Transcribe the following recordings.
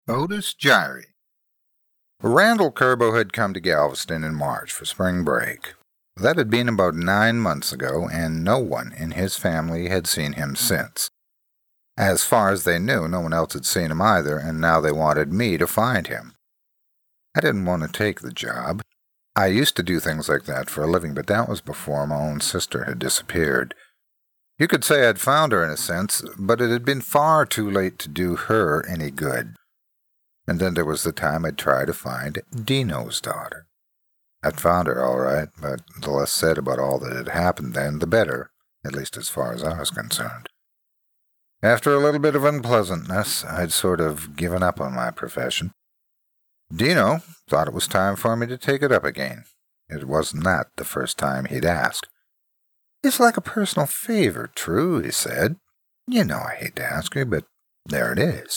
Otis Jiry. Randall Kerbo had come to Galveston in March for spring break. That had been about 9 months ago, and no one in his family had seen him since. As far as they knew, no one else had seen him either, and now they wanted me to find him. I didn't want to take the job. I used to do things like that for a living, but that was before my own sister had disappeared. You could say I'd found her in a sense, but it had been far too late to do her any good. And then there was the time I'd try to find Dino's daughter. I'd found her all right, but the less said about all that had happened then, the better, at least as far as I was concerned. After a little bit of unpleasantness, I'd sort of given up on my profession. Dino thought it was time for me to take it up again. It was not the first time he'd asked. "It's like a personal favor, True," he said. "You know I hate to ask you, but there it is."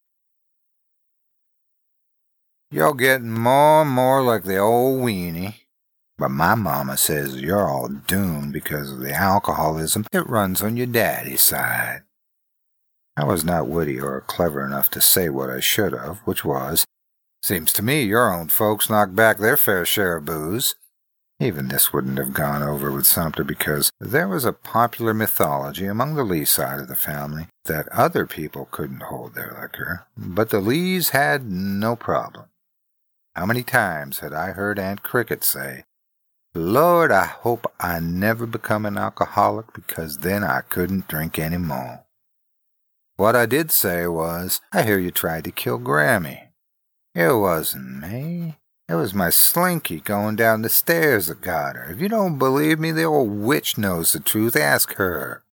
"You're getting more and more like the old weenie. But my mama says you're all doomed because of the alcoholism that runs on your daddy's side." I was not witty or clever enough to say what I should have, which was, "Seems to me your own folks knocked back their fair share of booze." Even this wouldn't have gone over with Sumter because there was a popular mythology among the Lee side of the family that other people couldn't hold their liquor, but the Lees had no problem. How many times had I heard Aunt Cricket say, "Lord, I hope I never become an alcoholic because then I couldn't drink any more." What I did say was, "I hear you tried to kill Grammy." "It wasn't me. It was my slinky going down the stairs that got her. If you don't believe me, the old witch knows the truth. Ask her."